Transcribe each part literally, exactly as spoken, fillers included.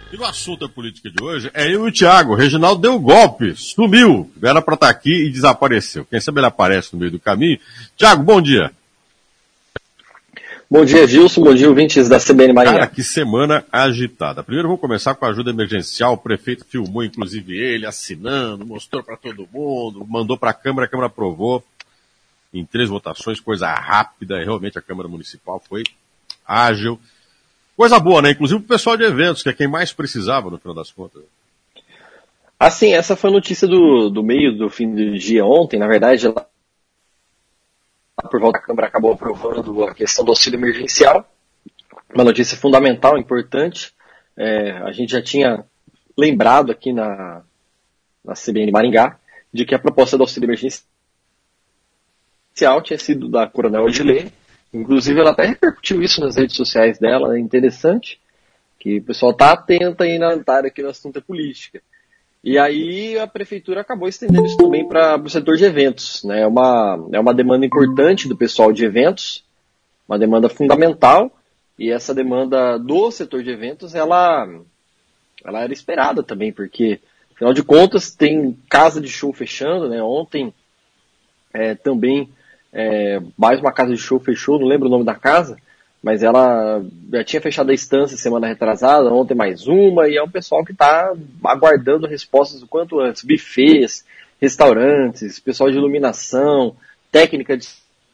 E no assunto da política de hoje, é eu e o Thiago. O Reginaldo deu golpe, sumiu. Era para estar aqui e desapareceu. Quem sabe ele aparece no meio do caminho. Thiago, bom dia. Bom dia, Gilson. Bom dia, ouvintes da C B N Maringá. Cara, que semana agitada. Primeiro vamos começar com a ajuda emergencial. O prefeito filmou, inclusive, ele assinando, mostrou para todo mundo, mandou para a Câmara, a Câmara aprovou em três votações, coisa rápida. Realmente a Câmara Municipal foi ágil. Coisa boa, né? Inclusive o pessoal de eventos, que é quem mais precisava, no final das contas. Assim, essa foi a notícia do, do meio do fim do dia ontem. Na verdade, ela, por volta da Câmara acabou aprovando a questão do auxílio emergencial. Uma notícia fundamental, importante. É, a gente já tinha lembrado aqui na, na C B N Maringá de que a proposta do auxílio emergencial tinha sido da Coronel Odilê. Inclusive, ela até repercutiu isso nas redes sociais dela. É interessante que o pessoal está atento aí na área aqui no assunto da política. E aí a prefeitura acabou estendendo isso também para o setor de eventos. Né? É uma, é uma demanda importante do pessoal de eventos, uma demanda fundamental, e essa demanda do setor de eventos, ela, ela era esperada também, porque, afinal de contas, tem casa de show fechando, né? Ontem é, também é, mais uma casa de show fechou, não lembro o nome da casa, mas ela já tinha fechado a estância semana retrasada, ontem mais uma, e é um pessoal que está aguardando respostas o quanto antes. Buffets, restaurantes, pessoal de iluminação, técnica de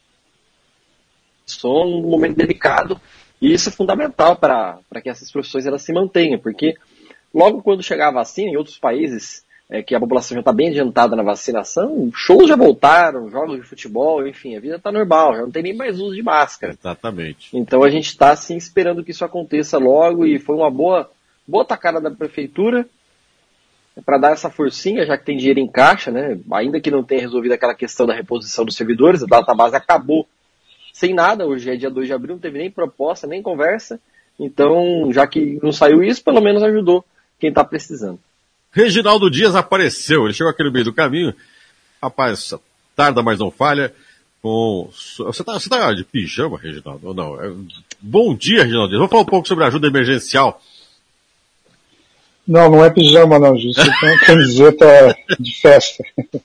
som, um momento delicado, e isso é fundamental para que essas profissões elas se mantenham, porque logo quando chegar a vacina, em outros países, é, que a população já está bem adiantada na vacinação, shows já voltaram, jogos de futebol, enfim, a vida está normal, já não tem nem mais uso de máscara. Exatamente. Então a gente está assim, esperando que isso aconteça logo, e foi uma boa, boa tacada da prefeitura para dar essa forcinha, já que tem dinheiro em caixa, né? Ainda que não tenha resolvido aquela questão da reposição dos servidores, a database acabou sem nada, hoje é dia dois de abril, não teve nem proposta, nem conversa, então já que não saiu isso, pelo menos ajudou quem está precisando. Reginaldo Dias apareceu, ele chegou aqui no meio do caminho, rapaz, tarda, mas não falha, com... Você tá, você tá de pijama, Reginaldo, ou não? É... Bom dia, Reginaldo Dias, vamos falar um pouco sobre a ajuda emergencial. Não, não é pijama não, Gil, você tem uma camiseta de festa.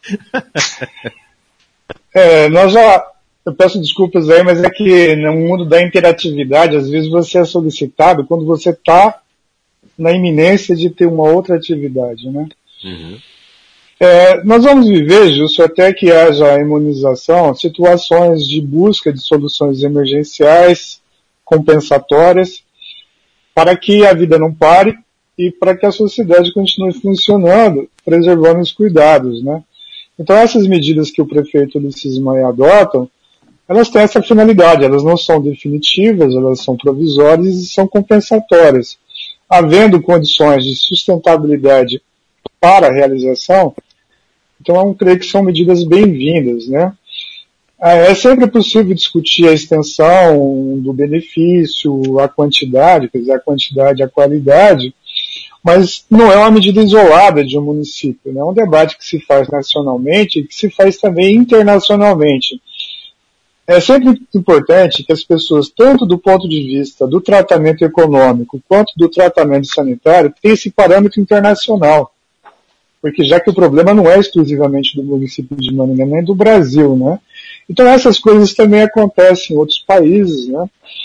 É, nós já, eu peço desculpas aí, mas é que no mundo da interatividade, às vezes você é solicitado quando você está na iminência de ter uma outra atividade, né? Uhum. É, nós vamos viver, Justo, até que haja imunização, situações de busca de soluções emergenciais, compensatórias, para que a vida não pare e para que a sociedade continue funcionando, preservando os cuidados, né? Então essas medidas que o prefeito Ulisses Maia adotam, elas têm essa finalidade, elas não são definitivas, elas são provisórias e são compensatórias. Havendo condições de sustentabilidade para a realização, então eu creio que são medidas bem-vindas, né? É sempre possível discutir a extensão do benefício, a quantidade, quer dizer, a quantidade e a qualidade, mas não é uma medida isolada de um município, né? É um debate que se faz nacionalmente e que se faz também internacionalmente. É sempre importante que as pessoas, tanto do ponto de vista do tratamento econômico quanto do tratamento sanitário, tenham esse parâmetro internacional. Porque já que o problema não é exclusivamente do município de Maringá, nem do Brasil, né? Então essas coisas também acontecem em outros países, né?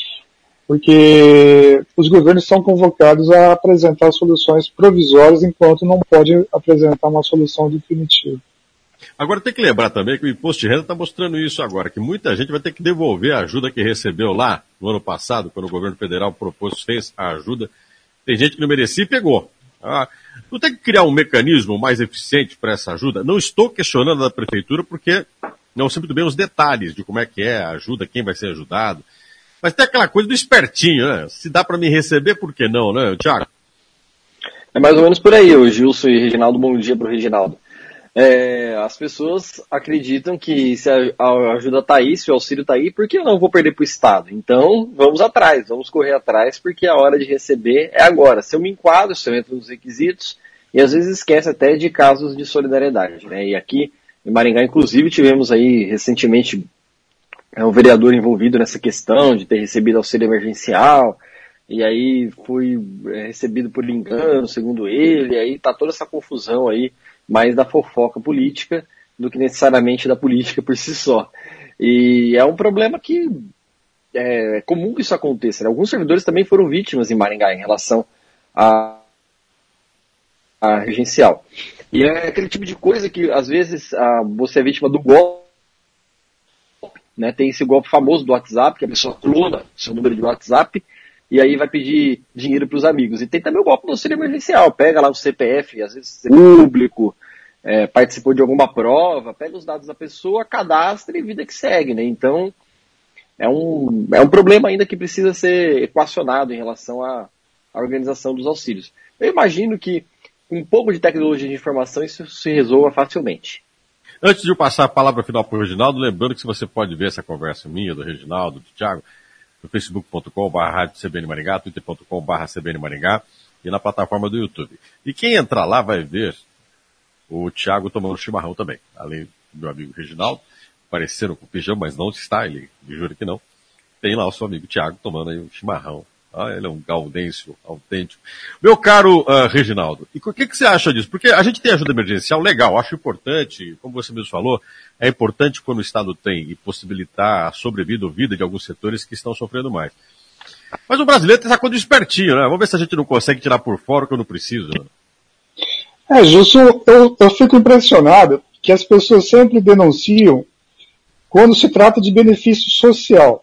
Porque os governos são convocados a apresentar soluções provisórias enquanto não pode apresentar uma solução definitiva. Agora tem que lembrar também que o Imposto de Renda está mostrando isso agora, que muita gente vai ter que devolver a ajuda que recebeu lá no ano passado, quando o governo federal propôs, fez a ajuda. Tem gente que não merecia e pegou. Ah, não tem que criar um mecanismo mais eficiente para essa ajuda? Não estou questionando a prefeitura porque não sei muito bem os detalhes de como é que é a ajuda, quem vai ser ajudado. Mas tem aquela coisa do espertinho, né? Se dá para me receber, por que não, né, Thiago? É mais ou menos por aí, o Gilson e Reginaldo, bom dia para o Reginaldo. É, as pessoas acreditam que se a ajuda está aí, se o auxílio está aí, por que eu não vou perder para o Estado? Então, vamos atrás, vamos correr atrás, porque a hora de receber é agora. Se eu me enquadro, se eu entro nos requisitos, e às vezes esquece até de casos de solidariedade, né? E aqui em Maringá, inclusive, tivemos aí recentemente é, um vereador envolvido nessa questão de ter recebido auxílio emergencial, e aí foi recebido por engano, segundo ele, e aí tá toda essa confusão aí, mais da fofoca política do que necessariamente da política por si só. E é um problema que é comum que isso aconteça, né? Alguns servidores também foram vítimas em Maringá em relação a, a regencial. E é aquele tipo de coisa que, às vezes, a, você é vítima do golpe, né? Tem esse golpe famoso do WhatsApp, que a pessoa clona seu número de WhatsApp e aí vai pedir dinheiro para os amigos. E tem também o golpe do auxílio emergencial. Pega lá o C P F, às vezes público, é, participou de alguma prova, pega os dados da pessoa, cadastra e vida que segue, né? Então, é um, é um problema ainda que precisa ser equacionado em relação à, à organização dos auxílios. Eu imagino que, com um pouco de tecnologia de informação, isso se resolva facilmente. Antes de eu passar a palavra final para o Reginaldo, lembrando que você pode ver essa conversa minha, do Reginaldo, do Thiago, no facebook ponto com barra rádio C B N Maringá, twitter ponto com barra C B N Maringá e na plataforma do YouTube. E quem entrar lá vai ver o Thiago tomando chimarrão também, além do meu amigo Reginaldo, apareceram com pijama, mas não está, ele me jura que não. Tem lá o seu amigo Thiago tomando aí um chimarrão. Ah, ele é um gaudêncio autêntico. Meu caro uh, Reginaldo, e o que, que você acha disso? Porque a gente tem ajuda emergencial, legal, acho importante, como você mesmo falou, é importante quando o Estado tem e possibilitar a sobrevida ou vida de alguns setores que estão sofrendo mais. Mas o brasileiro tem essa coisa de espertinho, né? Vamos ver se a gente não consegue tirar por fora o que eu não preciso. Né? É, Justo, eu, eu fico impressionado que as pessoas sempre denunciam quando se trata de benefício social.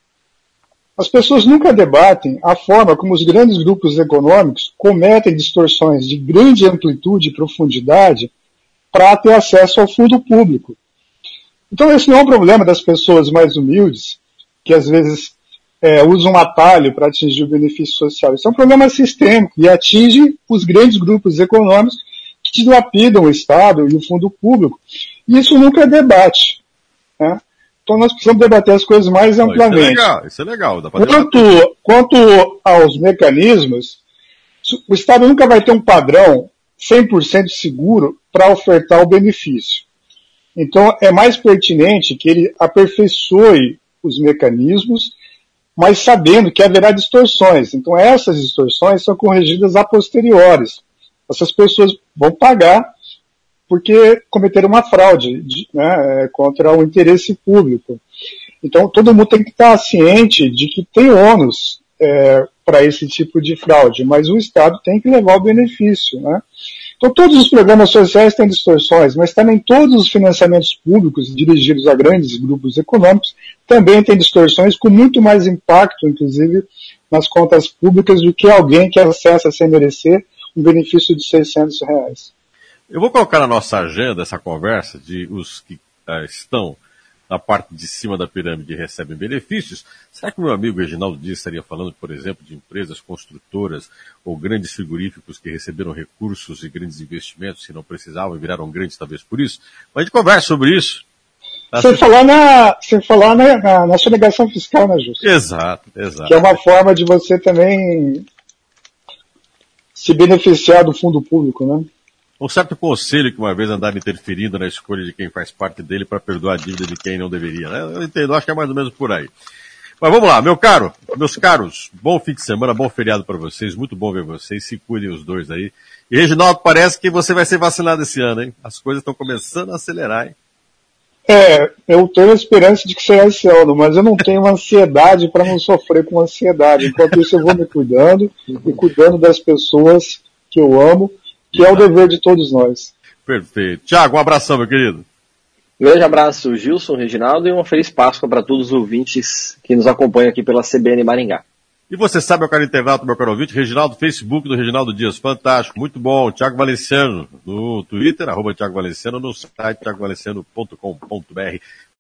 As pessoas nunca debatem a forma como os grandes grupos econômicos cometem distorções de grande amplitude e profundidade para ter acesso ao fundo público. Então esse não é um problema das pessoas mais humildes, que às vezes é, usam um atalho para atingir o benefício social. Isso é um problema sistêmico e atinge os grandes grupos econômicos que dilapidam o Estado e o fundo público. E isso nunca é debate. Né? Então nós precisamos debater as coisas mais amplamente. Isso é legal, isso é legal. Dá pra quanto, quanto aos mecanismos, o Estado nunca vai ter um padrão cem por cento seguro para ofertar o benefício. Então é mais pertinente que ele aperfeiçoe os mecanismos, mas sabendo que haverá distorções. Então essas distorções são corrigidas a posteriores. Essas pessoas vão pagar porque cometeram uma fraude né, contra o interesse público. Então, todo mundo tem que estar ciente de que tem ônus é, para esse tipo de fraude, mas o Estado tem que levar o benefício. Né? Então, todos os programas sociais têm distorções, mas também todos os financiamentos públicos dirigidos a grandes grupos econômicos também têm distorções com muito mais impacto, inclusive, nas contas públicas do que alguém que acessa sem merecer um benefício de seiscentos reais. Eu vou colocar na nossa agenda essa conversa de os que uh, estão na parte de cima da pirâmide e recebem benefícios. Será que o meu amigo Reginaldo Dias estaria falando, por exemplo, de empresas construtoras ou grandes frigoríficos que receberam recursos e grandes investimentos que não precisavam e viraram grandes talvez por isso? Mas a gente conversa sobre isso. Tá? Sem falar, na, sem falar na, na, na sonegação fiscal, né, Justo? Exato, exato. Que é uma forma de você também se beneficiar do fundo público, né? Um certo conselho que uma vez andaram interferindo na escolha de quem faz parte dele para perdoar a dívida de quem não deveria, né? Eu entendo, acho que é mais ou menos por aí. Mas vamos lá, meu caro, meus caros, bom fim de semana, bom feriado para vocês, muito bom ver vocês, se cuidem os dois aí. E Reginaldo, parece que você vai ser vacinado esse ano, hein? As coisas estão começando a acelerar, hein? É, eu tenho a esperança de que será esse ano, mas eu não tenho ansiedade para não sofrer com ansiedade. Enquanto isso eu vou me cuidando e cuidando das pessoas que eu amo, que é o dever de todos nós. Perfeito. Thiago, um abração, meu querido. Um grande abraço, Gilson, Reginaldo, e uma feliz Páscoa para todos os ouvintes que nos acompanham aqui pela C B N Maringá. E você sabe, meu caro internauta, meu caro ouvinte, Reginaldo, Facebook do Reginaldo Dias, fantástico, muito bom. Thiago Valenciano no Twitter, arroba Thiago Valenciano, no site thiago valenciano ponto com ponto br.